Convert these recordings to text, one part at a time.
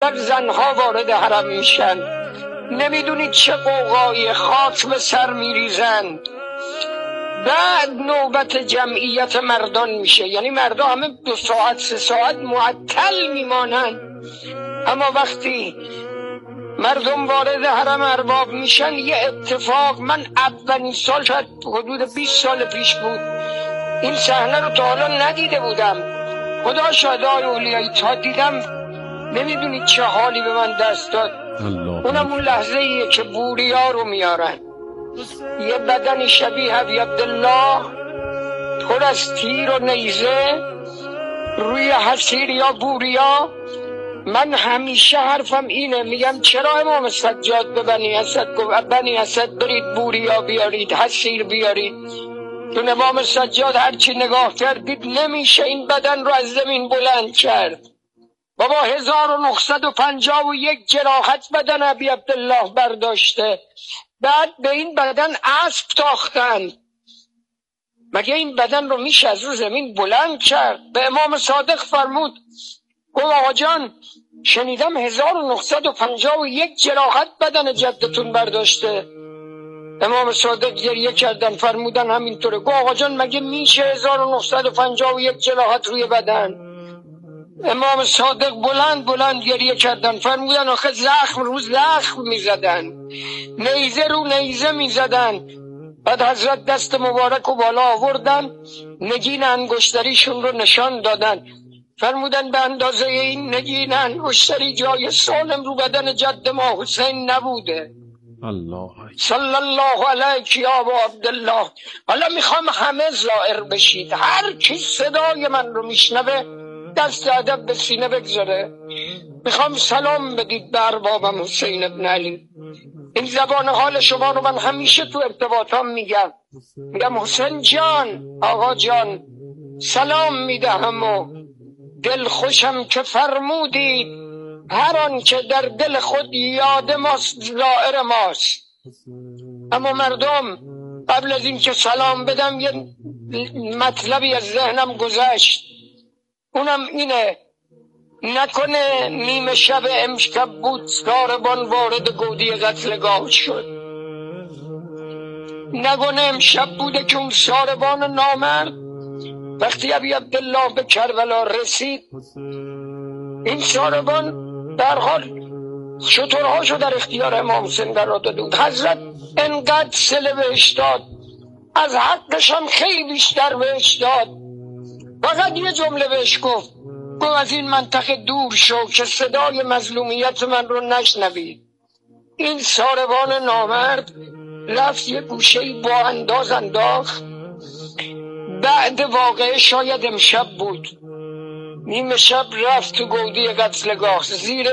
زنها وارد حرم میشن، نمیدونید چه قوقایی، خاک به سر میریزن. بعد نوبت جمعیت مردان میشه، یعنی مردا همه 2 ساعت 3 ساعت معطل میمانن. اما وقتی مردم وارد حرم ارباب میشن یه اتفاق، من اولین سال شاید حدود 20 سال پیش بود این صحنه رو تا حالا ندیده بودم. خدا شاهد اولیایی تا دیدم نمیدونید چه حالی به من دست داد. اونم اون لحظه ایه که بوریا رو میارن، یه بدن شبیه ابی عبدالله پر از تیر و نیزه روی حصیر یا بوریا. من همیشه حرفم اینه، میگم چرا امام سجاد به بنی اسد گفت بنی اسد برید بوریا بیارید، حصیر بیارید؟ چون امام سجاد هرچی نگاه کردید نمیشه این بدن رو از زمین بلند کرد. بابا 1951 جراحت بدن ابی عبدالله برداشته، بعد به این بدن اسب تاختن. مگه این بدن رو میشه از رو زمین بلند کرد؟ به امام صادق فرمود، گفت آقا جان شنیدم 1951 جراحت بدن جدتون برداشته. امام صادق گریه کردن، فرمودن همینطوره. گفت آقا جان مگه میشه 1951 جراحت روی بدن؟ امام صادق بلند گریه کردن، فرمودن آخه زخم رو زخم میزدن، نیزه رو نیزه میزدن. بعد حضرت دست مبارک رو بالا آوردن، نگین انگشتریشون رو نشان دادن، فرمودن به اندازه این نگین انگشتری جای سالم رو بدن جد ما حسین نبوده. الله صلی الله علیک یا ابا عبدالله. حالا میخوام همه زائر بشید، هر کی صدای من رو میشنوه دست ادب به سینه بگذاره. میخوام سلام بدید به اربابم حسین ابن علی. این زبان حال شما رو من همیشه تو ارتباطام میگم حسین جان، آقا جان، سلام میدهم و دل خوشم که فرمودید هر آن که در دل خود یاد ماست زائر ماست. اما مردم قبل از این که سلام بدم یه مطلبی از ذهنم گذشت، اونم اینه، نکنه نیمه شب امشب بود ساربان وارد گودی قتلگاه شد، نکنه امشب بوده که اون ساربان نامرد وقتی ابی عبدالله به کربلا رسید، این ساربان در حال شترهاشو در اختیار امام حسین قرار داده بود. حضرت انقدر صله بهش داد، از حقش هم خیلی بیشتر بهش داد. فقط یه جمله بهش گفت از این منطقه دور شو که صدای مظلومیت من رو نشنوید. این ساربان نامرد رفت یه گوشه‌ای با انداز انداخت. بعد واقعه شاید امشب بود، نیمه شب رفت تو گودی قتلگاه، زیر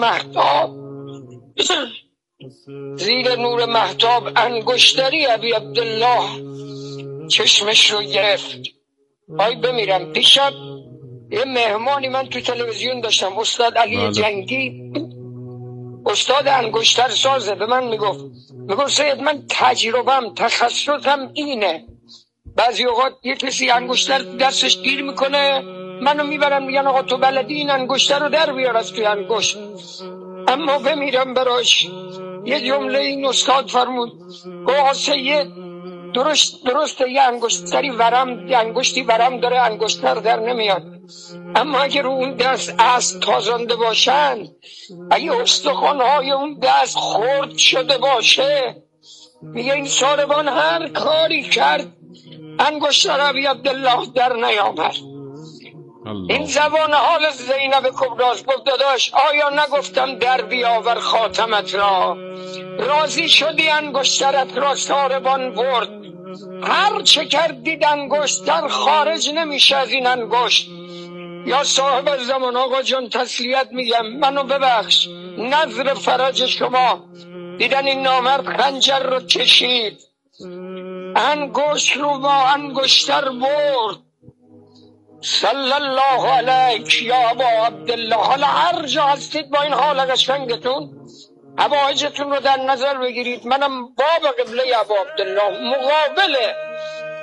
نور مهتاب انگشتری ابی عبدالله چشمش رو گرفت. آی بمیرم. دیشب یه مهمانی من تو تلویزیون داشتم، استاد علی جنگی، استاد انگشتر سازه، به من میگفت سید من تجربم تخصصم اینه، بعضی اوقات یه کسی انگشتر دستش گیر میکنه منو میبرن میگن آقا تو بلدی این انگشتر رو در بیار از توی انگشت. اما بمیرم براش یه جمله این استاد فرمود، آقا سید درسته یه انگشتی ورم داره، انگشتر در نمیاد، اما اگه رو اون دست اسب تازانده باشن، اگه استخوان‌های اون دست خرد شده باشه، میگه این ساربان هر کاری کرد انگشتر ابی عبدالله در نیامد. این زبان حال زینب کبراست. گفت داداش آیا نگفتم در بیاور خاتمت را، راضی شدی انگشترت را ساربان برد، هر چه کردید انگشتر خارج نمیشه از این انگشت. یا صاحب زمان آقا جان تسلیت میگم، منو ببخش، نظر فرج شما. دیدن این نامرد خنجر رو کشید، انگشت رو با انگشتر برد. صلی الله علیک یا ابا عبدالله. حالا هر جا هستید با این حال قشنگتون حوایجتون رو در نظر بگیرید. منم باب قبله ابا عبدالله مقابله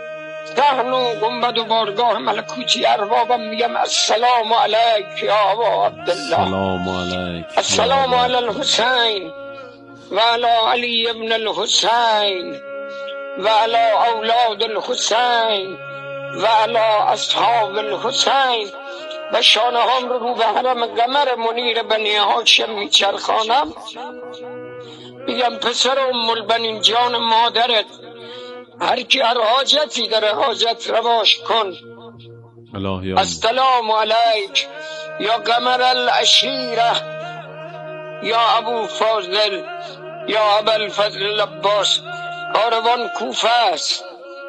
صحن و گنبد و بارگاه ملکوتی اربابم میگم السلام علیک یا ابا عبدالله، السلام علیک السلام علی الحسین و علی علی ابن الحسین و علی اولاد الحسین و علی اصحاب الحسین و شانه هم رو به حرم قمر منیر بنی هاشم میچرخانم. میگم پسر ام البنین جان مادرت، هر کی هر حاجتی داره حاجت رواش کن. السلام علیک یا قمر العشیره یا ابو فاضل یا ابوالفضل العباس. کاروان کوفه است،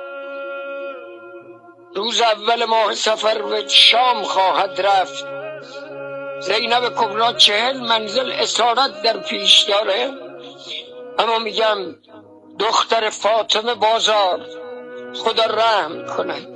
روز اول ماه صفر به شام خواهد رفت. زینب کبری 40 منزل اسارت در پیش داره، اما میگم دختر فاطمه بازار خدا رحم کند،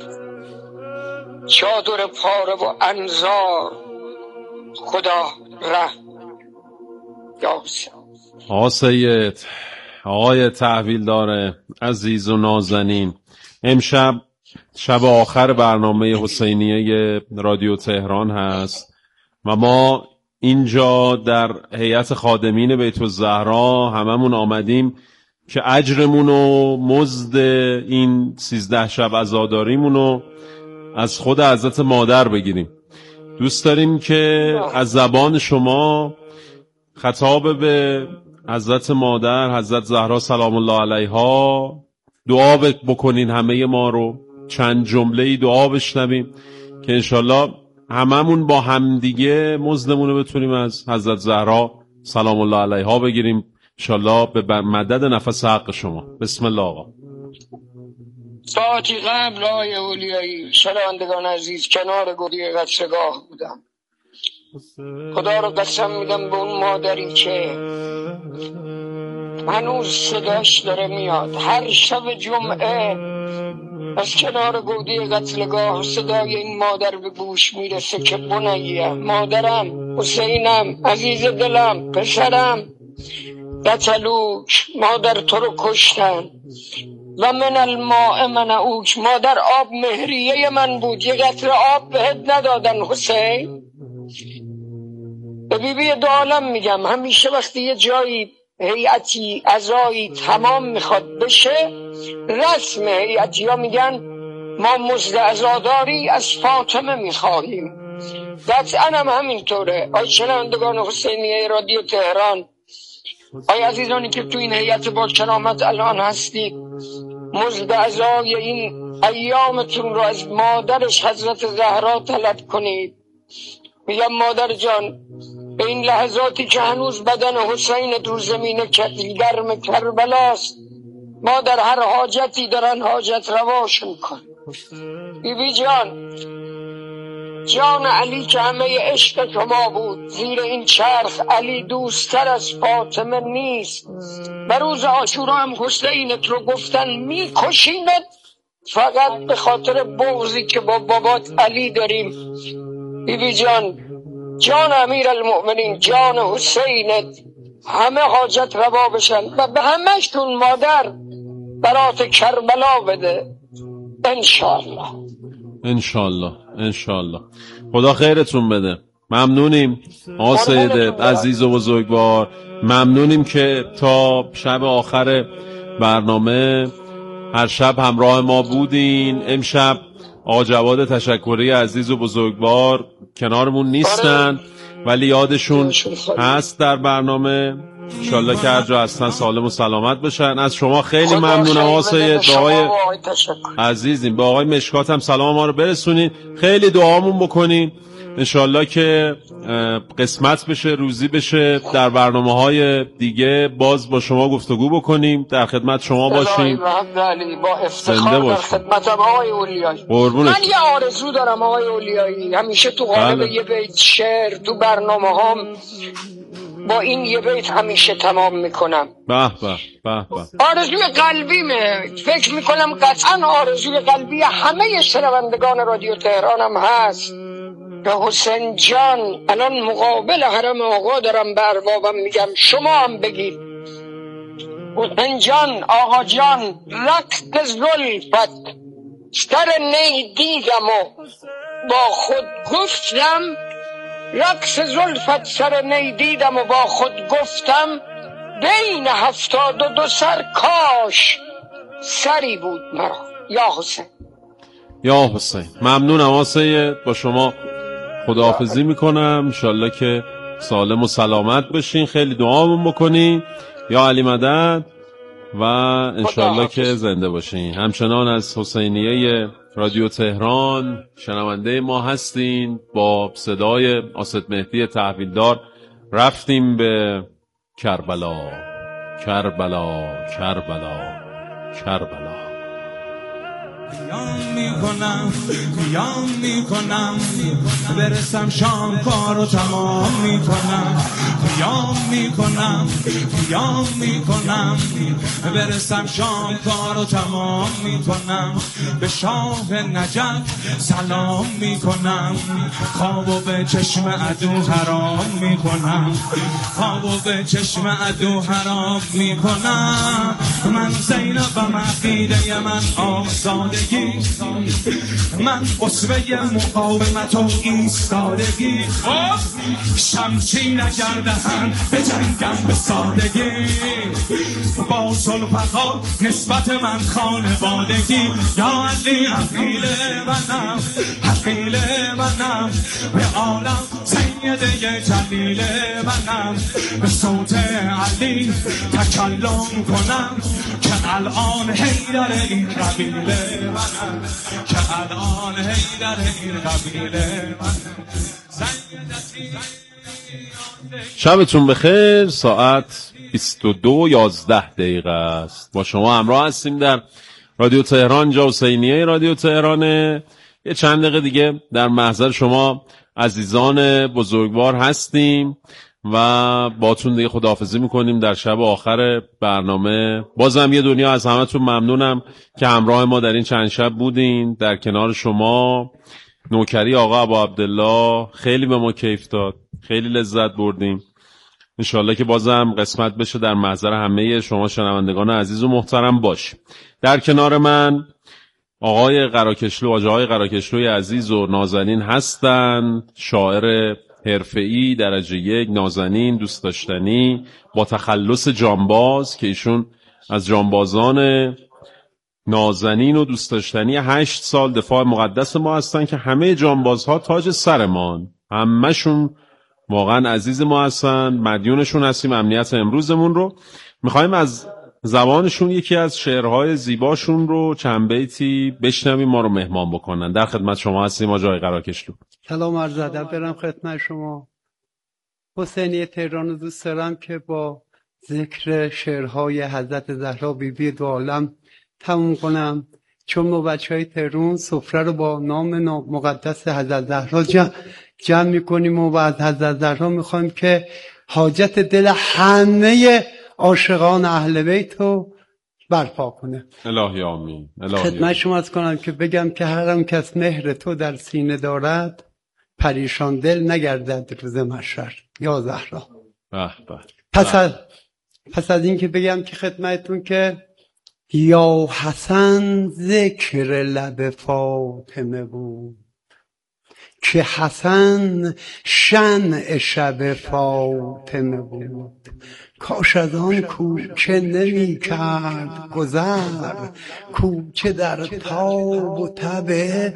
چادر پاره و انزار خدا رحم. یا حسین. آقا سید، آقای تحویل داره عزیز و نازنین، امشب شب آخر برنامه حسینیه رادیو تهران هست و ما اینجا در هیئت خادمین بیت الزهرا هممون آمدیم که اجرمون و مزد این 13 شب عزاداریمونو از خود حضرت مادر بگیریم. دوست داریم که از زبان شما خطاب به حضرت مادر، حضرت زهرا سلام الله علیها دعا بکنین، همه ما رو چند جمله‌ای دعا بشنویم که انشالله هممون با همدیگه مزدمون رو بتونیم از حضرت زهرا سلام الله علیها بگیریم انشالله به مدد نفس حق شما. بسم الله. آقا ساعتی قبل آقای اولیایی شنوندگان عزیز کنار گودی قصرگاه بودم. خدا رو قسم میدم به اون مادری که هنوز صداش داره میاد. هر شب جمعه از کنار گودی قتلگاه صدای این مادر به گوش میرسه که بنیه، مادرم، حسینم، عزیز دلم، پسرم، قتلوک، مادر تو رو کشتن و من الماء منعوک، مادر آب مهریه من بود، یه قطره آب بهت ندادن حسین. به بیبی دو عالم میگم همیشه وقتی یه جایی هیئتی عزایی تمام میخواد بشه، رسم هیئتی ها میگن ما مزد عزاداری از فاطمه میخواهیم. قطعا هم همینطوره. آی شنوندگان حسینیه رادیو تهران، آی عزیزانی که تو این هیئت با کرامت الان هستید، مزد عزای این ایامتون رو از مادرش حضرت زهرا طلب کنید. میگم مادر جان، به این لحظاتی که هنوز بدن حسین در زمین گرم کربلاست، مادر هر حاجتی دارن حاجت رواشون کن. بیبی جان، جان علی که همه عشق شما بود، زیر این چرخ علی دوستر از فاطمه نیست. و روز عاشورا هم حسینت رو گفتن میکشیند فقط به خاطر بغضی که با بابات علی داریم. بیبی جان، جان امیر المؤمنین، جان حسینت همه حاجت روا بشن و به همشتون مادر برات کربلا بده انشالله. انشالله انشالله. خدا خیرتون بده. ممنونیم آقا سید عزیز و بزرگوار، ممنونیم که تا شب آخر برنامه هر شب همراه ما بودین. امشب آقا جواد تشکری عزیز و بزرگوار کنارمون نیستن ولی یادشون هست در برنامه. انشالله که هر جا هستن سالم و سلامت بشن. از شما خیلی ممنونم آقا سید. به آقای عزیزیم، به آقای مشکات هم سلام ما رو برسونین، خیلی دعامون بکنین انشالله که قسمت بشه، روزی بشه، در برنامه‌های دیگه باز با شما گفتگو بکنیم، در خدمت شما باشیم، با افتخار در خدمتم آقای اولیایی. من یه آرزو دارم آقای اولیایی، همیشه تو قالب یه بیت شعر تو برنامه‌هام با این یه بیت همیشه تمام میکنم. به به به به. آرزوی قلبیمه، فکر میکنم قطعا آرزوی قلبی همه شنوندگان رادیو تهران هم هست که حسین جان الان مقابل حرم آقا دارم به اربابم میگم شما هم بگید حسین جان، آقا جان، رقص زلفت سر نی دیدم و با خود گفتم، رقص زلفت سر نی دیدم و با خود گفتم، بین 72 سر کاش سری بود مرا. یا حسین. یا حسین. ممنونم آسید، با شما خداحافظی میکنم. انشالله که سالم و سلامت بشین، خیلی دعامون بکنین. یا علی مدد. و انشالله که زنده باشین. همچنان از حسینیه رادیو تهران شنونده ما هستین. با صدای آسد مهدی تحویلدار رفتیم به کربلا. کربلا کربلا کربلا. قیام میکنم برسم شام کارو تمام میکنم. قیام میکنم برسم شام کارو تمام میکنم. به شاه نجف سلام میکنم. خوابو به چشم عدو حرام میکنم. خوابو به چشم عدو حرام میکنم. من زینبم عقیده من آزادگی، من قصوه مقاومت و ایستادگی. شمشیر اگر دهن به جنگم به سادگی، با زلفقا نسبت من خانوادگی. یا علی حقیل منم به عالم سیده جلیل منم. به صوت علی تکلم کنم که الان حیدر این قبیله منم. که الان حیدر این قبیله منم. شبتون بخیر. ساعت 22:11 است. با شما همراه هستیم در رادیو تهران. جا حسینیه رادیو تهرانه. یه چند دقیقه دیگه در محضر شما عزیزان بزرگوار هستیم و باتون دیگه خداحافظی میکنیم در شب آخر برنامه. بازم یه دنیا از همتون ممنونم که همراه ما در این چند شب بودین. در کنار شما نوکری آقا ابو عبدالله خیلی به ما کیف داد، خیلی لذت بردیم. انشالله که بازم قسمت بشه در محضر همه شما شنوندگان عزیز و محترم باش. در کنار من آقای قراکشلو، آقای قراکشلوی عزیز و نازنین هستن. شاعر حرفه‌ای درجه 1، نازنین، دوست داشتنی، با تخلص جانباز که ایشون از جانبازان نازنین و دوست داشتنی 8 سال دفاع مقدس ما هستن که همه جانبازها تاج سرمان، همه‌شون واقعا عزیز ما هستن، مدیونشون هستیم. امنیت امروزمون رو میخوایم از زبانشون یکی از شعرهای زیباشون رو چند بیتی بشنویم، ما رو مهمان بکنن. در خدمت شما هستیم آقای قراکشلو. سلام عرض ادب برم خدمت شما. حسینیه تهران رو دوست دارم که با ذکر شعرهای حضرت زهرا بیبی دو عالم تموم کنم، چون ما بچهای تهران سفره رو با نام مقدس حضرت زهرا جمع میکنیم و از حضرت زهرا میخوایم که حاجت دل همه عاشقان اهل بیت رو برپا کنه. الهی آمین. خدمت شما از کنم که بگم که هر کس مهر تو در سینه دارد، پریشان دل نگردد روز محشر. یا زهرا. پس از این که بگم که خدمتتون که یا حسن ذکر لب فاطمه بود، که حسن شمع شب فاطمه بود. کاش از آن کوچه نمی کرد گذر، کوچه در تاب و تب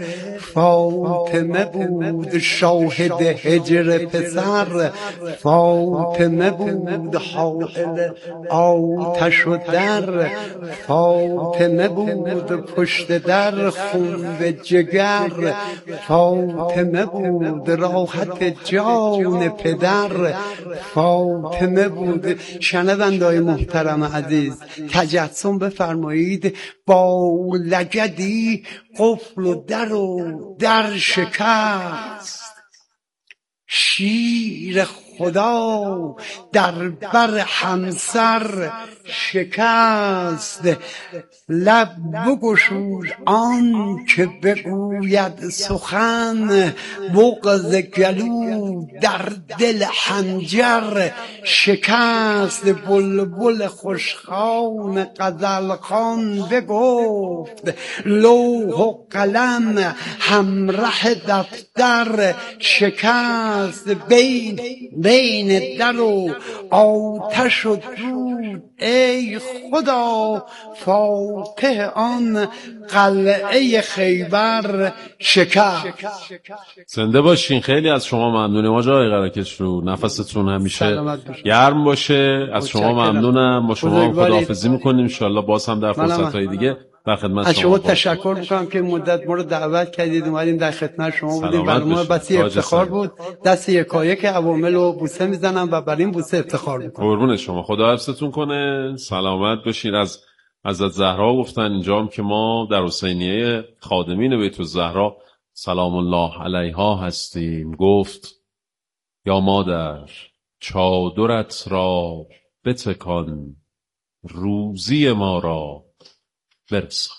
فاطمه بود. شاهد هجر پسر فاطمه بود، حائل آتش و در فاطمه بود. پشت در خون به جگر فاطمه بود، راحت جان پدر فاطمه بود. شنونده‌های محترم عزیز تجسم بفرمایید، با لگدی قفل و در شکست، شیر خدا در بر همسر شکست. لب بگشود آن که بگوید سخن، بغض گلو در دل حنجر شکست. بلبل خوشخوان غزلخوان بگفت، لوح و قلم همره دفتر شکست. بین در و آتش و دود ای خدا، فاتح آن قلعه خیبر شکست. زنده باشین. خیلی از شما ممنونیم آقای قرهکش رو. نفستون همیشه گرم باشه. از شما ممنونم. با شما خداحافظی میکنیم. انشالله باز هم در فرصت‌های دیگه در خدمت از شما تشکر میکنم که مدت ما رو دعوت کردید اومدیم در خدمت شما بودیم. برنامه بسی افتخار بود. دست یکایک عوامل رو بوسه میزنم و بر این بوسه افتخار میکنم. قربون شما. خدا حفظتون کنه. سلامت باشین. از حضرت زهرا گفتن اینجا هم که ما در حسینیه خادمین بیت الزهرا سلام الله علیها هستیم. گفت یا مادر چادرت را بتکان، روزی ما را برسان.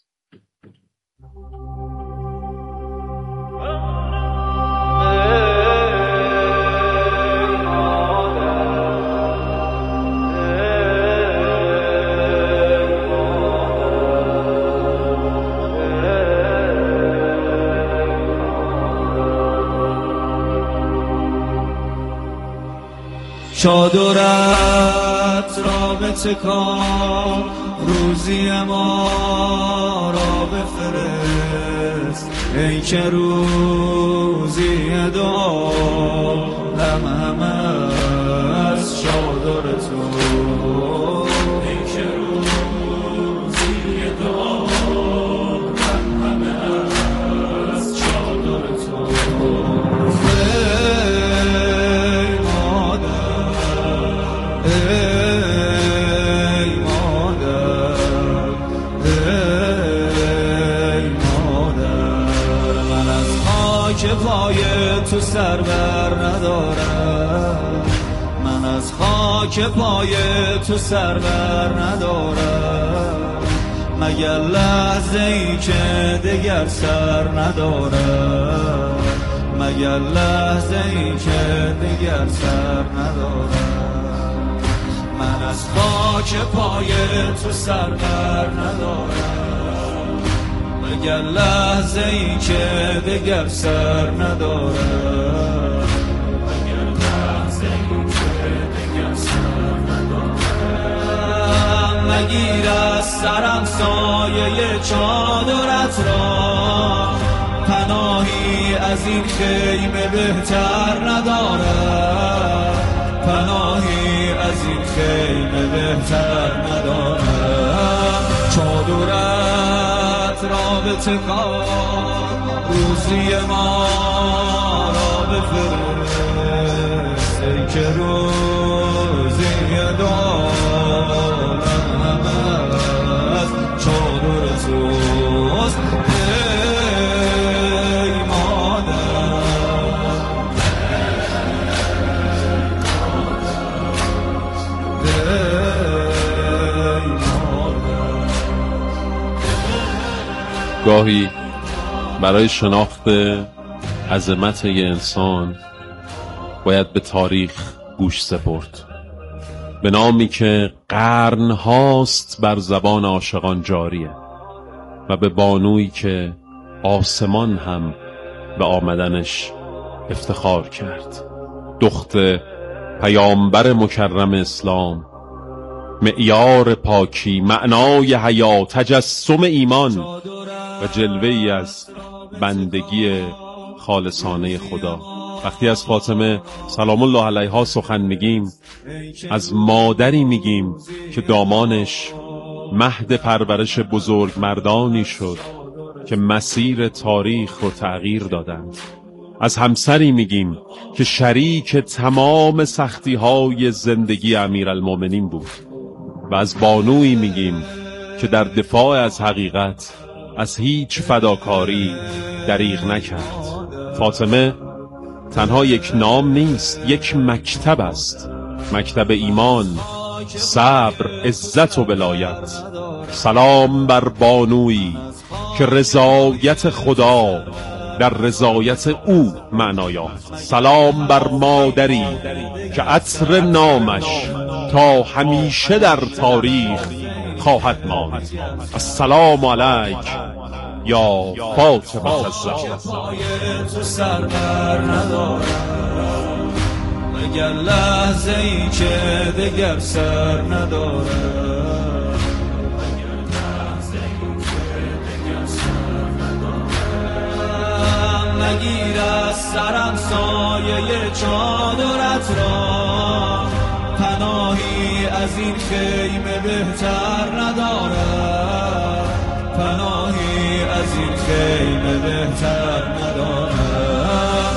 چادرت را بتکان، روزی ما را بفرست، ای که روزی دعا همه از چادر تو، ای که روزی دعا همه از چادر تو. پای تو سر بر ندارم، من از خاک پای تو سر بر ندارم، مگر لحظه ای که دگر سر ندارم، مگر لحظه ای که دگر سر ندارم. من از خاک پای تو سر بر ندارم، مگر لحظه ای که دگر سر ندارم، مگر لحظه ای که دگر سر ندارم. مگیر از سرم سایه چادرت را، پناهی از این خیمه بهتر ندارم، پناهی از این خیمه بهتر ندارم. چادرت را بتکان، روزی ما را بفرست، ای که روزی دعا همه از چادر توست. ای مادر گاهی برای شناخت عظمت یه انسان باید به تاریخ گوش سپرد، به نامی که قرن هاست بر زبان عاشقان جاریه و به بانویی که آسمان هم به آمدنش افتخار کرد. دخت پیامبر مکرم اسلام، معیار پاکی، معنای حیا، تجسم ایمان و جلوه‌ای از بندگی خالصانه خدا. وقتی از فاطمه سلام الله علیها سخن میگیم، از مادری میگیم که دامانش مهد پرورش بزرگ مردانی شد که مسیر تاریخ رو تغییر دادند. از همسری میگیم که شریک تمام سختی‌های زندگی امیرالمومنین بود و از بانویی میگیم که در دفاع از حقیقت از هیچ فداکاری دریغ نکرد. فاطمه تنها یک نام نیست، یک مکتب است، مکتب ایمان، صبر، عزت و ولایت. سلام بر بانویی که رضایت خدا در رضایت او معنا یافت. سلام بر مادری که عطر نامش تا همیشه در تاریخ خواهد ماند. السلام علیک یا فاطمه الزهرا. تو سر بر ندارم مگر لحظه ای که دگر سر ندارم. نگیر از سرم سایه چادرت را، پناهی از این خیمه بهتر ندارم، پناهی از این خیمه بهتر ندارم.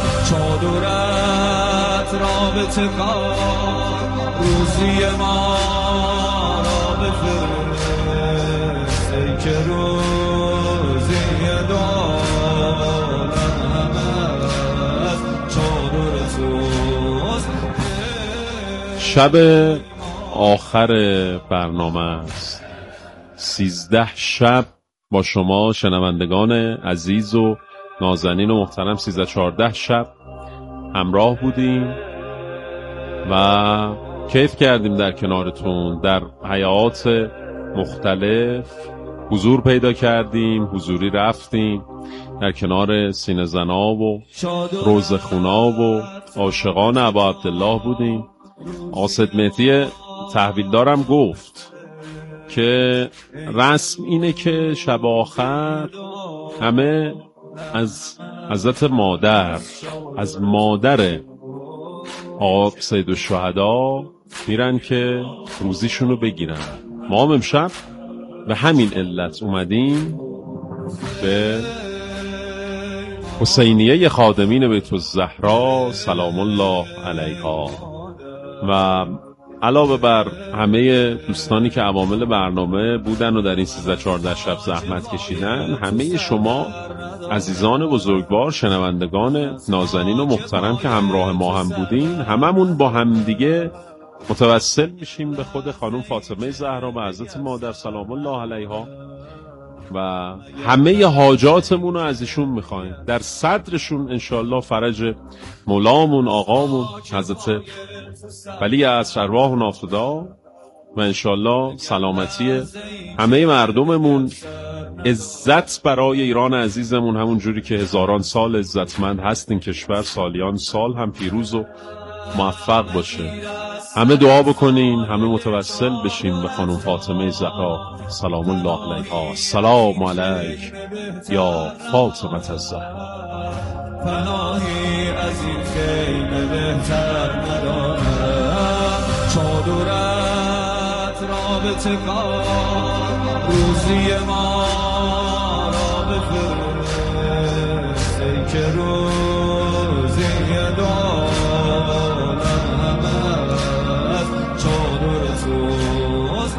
چادرت را به تکار روزی ما را بفرست، ای که روزی دارم از چادر توست. شب آخر برنامه است. 13 شب با شما شنوندگان عزیز و نازنین و محترم 13-14 شب همراه بودیم و کیف کردیم در کنارتون. در حیات مختلف حضور پیدا کردیم، حضوری رفتیم، در کنار سینه زنا و روزخونا و عاشقان ابا عبدالله بودیم. آصد مهدی تحویلدارم گفت که رسم اینه که شب آخر همه از حضرت مادر، از مادر آقا سیدالشهدا میرن که روزیشونو بگیرن. ما هم امشب به همین علت اومدیم به حسینیه خادمین بیت الزهرا سلام الله علیها و علاوه بر همه دوستانی که عوامل برنامه بودن و در این 13-14 شب زحمت کشیدن، همه شما عزیزان بزرگوار، شنوندگان نازنین و محترم که همراه ما هم بودین، هممون با هم دیگه متوسل میشیم به خود خانم فاطمه زهرا و حضرت مادر سلام الله علیها و همه حاجاتمون رو از ایشون میخوایم. در صدرشون انشالله فرج مولامون آقامون حضرت ولی از ارواح و نافدا و انشالله سلامتی همه مردممون، عزت برای ایران عزیزمون، همون جوری که هزاران سال عزتمند هست این کشور، سالیان سال هم پیروز و موفق باشه. همه دعا بکنین، همه متوسل بشیم به خانم فاطمه زهرا سلام الله علیها. سلام علیک یا فاطمه الزهرا. پناهی از این خیمه بهتر ندارم، چادرت را به تکار روزی ما را بفرست، ای که روزی دارم از چادر توست.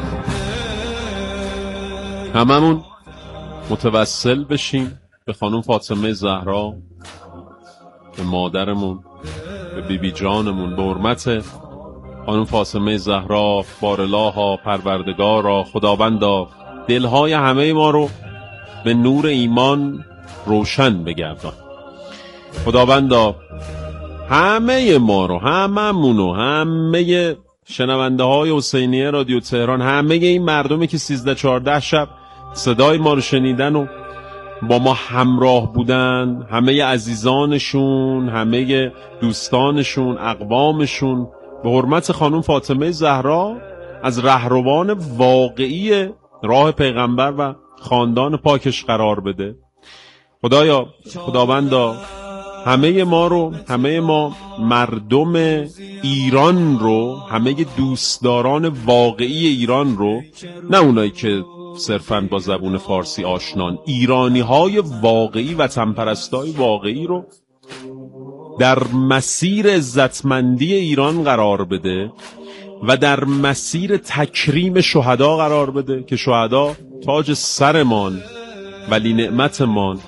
هممون متوسل بشیم به خانم فاطمه زهرا، به مادرمون، به بیبی جانمون، به حرمت خانم فاطمه زهرا. بارالها، پروردگارا، خداوندا دلهای همه ما رو به نور ایمان روشن بگردان. خداوندا همه ما رو، هممونو، همه شنونده های حسینیه رادیو تهران، همه این مردمی که 13-14 شب صدای ما رو شنیدن و با ما همراه بودن، همه عزیزانشون، همه دوستانشون، اقوامشون، به حرمت خانم فاطمه زهرا از رهروان واقعی راه پیغمبر و خاندان پاکش قرار بده. خدایا، خداوندا همه ما رو، همه ما مردم ایران رو، همه دوستداران واقعی ایران رو، نه اونایی که صرفاً با زبون فارسی آشنان، ایرانی های واقعی و وطنپرستای واقعی رو در مسیر عزتمندی ایران قرار بده و در مسیر تکریم شهدا قرار بده که شهدا تاج سرمان، ولی نعمتمان،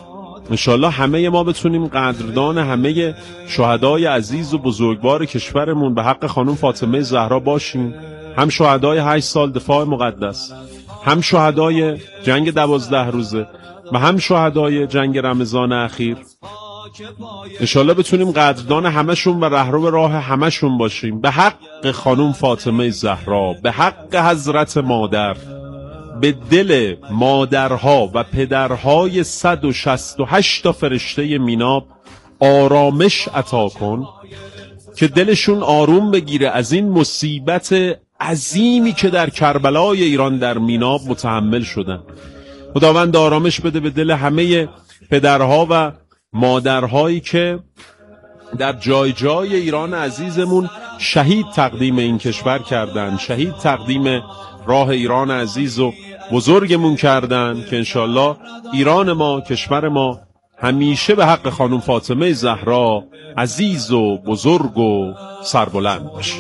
انشالله همه ما بتونیم قدردان همه شهدای عزیز و بزرگوار کشورمون به حق خانم فاطمه زهرا باشیم، هم شهدای 8 سال دفاع مقدس، هم شهدای جنگ 12 روزه و هم شهدای جنگ رمضان اخیر. انشالله بتونیم قدردان همشون و رهرو راه همشون باشیم به حق خانم فاطمه زهرا، به حق حضرت مادر. به دل مادرها و پدرهای 168 تا فرشته میناب آرامش عطا کن که دلشون آروم بگیره از این مصیبت عظیمی که در کربلای ایران در میناب متحمل شدن. خداوند آرامش بده به دل همه پدرها و مادرهایی که در جای جای ایران عزیزمون شهید تقدیم این کشور کردن، شهید تقدیم راه ایران عزیز و بزرگمون کردن، که انشالله ایران ما، کشور ما همیشه به حق خانم فاطمه زهرا عزیز و بزرگ و سربلند باشه.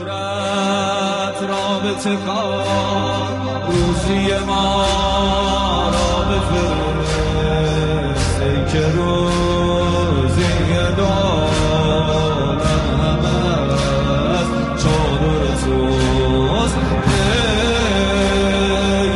روزی ما را بفرست ای که روزی دارم از چادر توست ای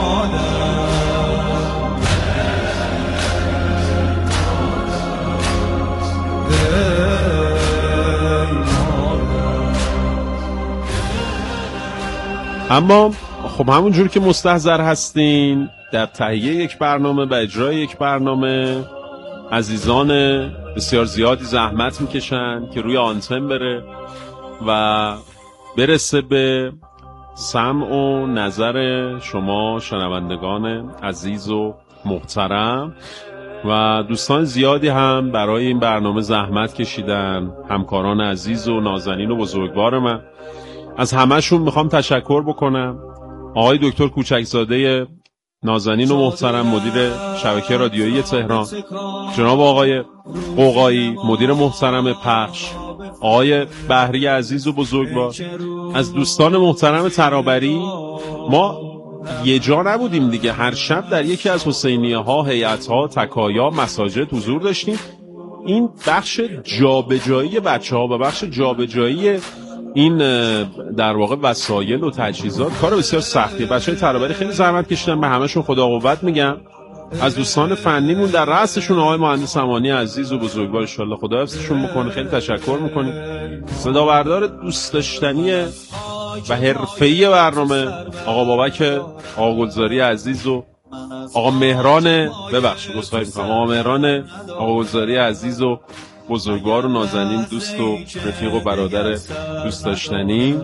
اما خب همونجور که مستحضر هستین در تهیه یک برنامه و اجرای یک برنامه عزیزان بسیار زیادی زحمت میکشن که روی آنتن بره و برسه به سمع و نظر شما شنوندگان عزیز و محترم، و دوستان زیادی هم برای این برنامه زحمت کشیدن، همکاران عزیز و نازنین و بزرگوار من. از همه‌شون میخوام تشکر بکنم. آقای دکتر کوچکزاده نازنین و محترم مدیر شبکه رادیویی تهران، جناب آقای قوقایی مدیر محترم پخش، آقای بحری عزیز و بزرگوار، از دوستان محترم ترابری. ما یه جا نبودیم دیگه، هر شب در یکی از حسینیه ها، هیئت ها، تکایا، مساجد حضور داشتیم. این بخش جابجایی بچه‌ها و بخش جابجایی این در واقع وسایل و تجهیزات کار بسیار سختیه. بچه‌های ترابری خیلی زحمت کشیدن، به همشون خدا قوت میگم. از دوستان فنیمون در رأسشون آقای مهندس امانی عزیز و بزرگوار، ان شاءالله خدا حفظشون بکنه، خیلی تشکر میکنیم. صدا بردار دوست داشتنی و حرفه‌ای برنامه آقا بابک آقا گلزاری عزیز و آقا مهران آقا مهران آقا گلزاری عزیز و بزرگوار و نازنین، دوست و رفیق و برادر دوست داشتنی،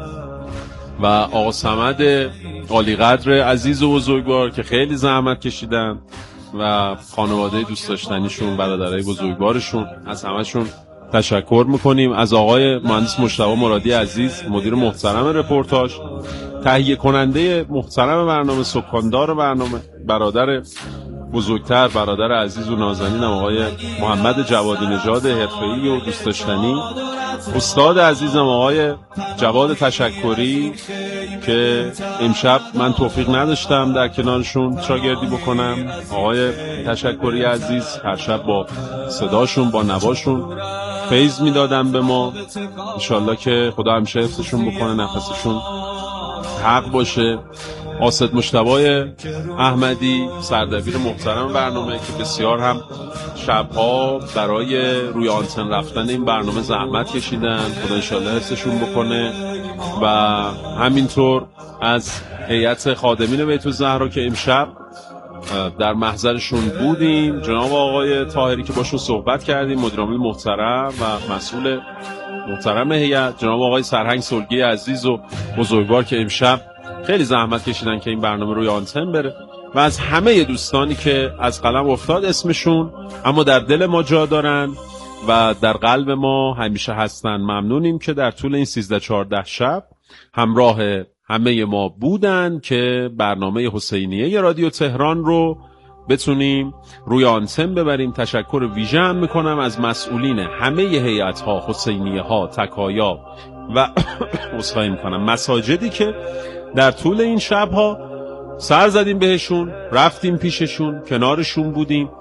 و آقا صمد عالی قدر عزیز و بزرگوار که خیلی زحمت کشیدن و خانواده دوست داشتنیشون، برادرای بزرگوارشون، از همشون تشکر میکنیم. از آقای مهندس مجتبی مرادی عزیز مدیر محترم رپورتاژ، تهیه کننده محترم برنامه، سکاندار برنامه، برادر بزرگتر، برادر عزیز و نازنینم آقای محمد جوادی نژاد حرفه‌ای و دوست داشتنی، استاد عزیزم آقای جواد تشکری که امشب من توفیق نداشتم در کنارشون شاگردی بکنم. آقای تشکری عزیز هر شب با صداشون، با نواشون فیض میدادن به ما. انشالله که خدا همیشه حفظشون بکنه، نفسشون حق باشه. آسد مجتبی احمدی سردبیر محترم برنامه که بسیار هم شبها برای روی آنتن رفتن این برنامه زحمت کشیدن، خدا انشالله حفظشون بکنه. و همینطور از هیئت خادمین بیت الزهرا که امشب در محضرشون بودیم، جناب آقای طاهری که باشون صحبت کردیم، مدیر عامل محترم و مسئول محترم هیئت، جناب آقای سرهنگ سلگی عزیز و بزرگوار که امشب خیلی زحمت کشیدن که این برنامه روی آنتن بره، و از همه دوستانی که از قلم افتاد اسمشون اما در دل ما جا دارن و در قلب ما همیشه هستن. ممنونیم که در طول این 13-14 شب همراه همه ما بودن که برنامه حسینیه رادیو تهران رو بتونیم روی آنتن ببریم. تشکر ویژه هم میکنم از مسئولین همه هیئت‌ها، حسینیه ها، تکایا و عذرخواهی میکنم مساجدی که در طول این شبها سر زدیم بهشون، رفتیم پیششون، کنارشون بودیم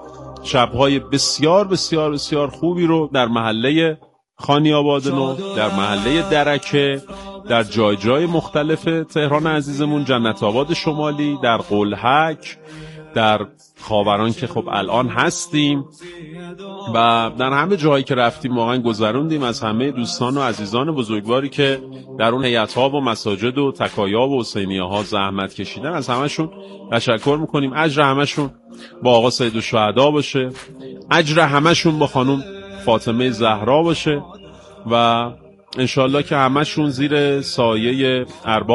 شب‌های بسیار بسیار بسیار خوبی رو در محله خانی آباد نو، در محله درکه، در جای جای مختلف تهران عزیزمون، جنت آباد شمالی، در قلهک، در خاوران که خب الان هستیم و در همه جایی که رفتیم واقعا گذروندیم از همه دوستان و عزیزان بزرگواری که در اون هیئت‌ها و مساجد و تکایا و حسینیه‌ها زحمت کشیدن. از همشون تشکر میکنیم. اجر همشون با آقا سید الشهدا باشه، اجر همشون با خانم فاطمه زهرا باشه و انشالله که همشون زیر سایه ارباب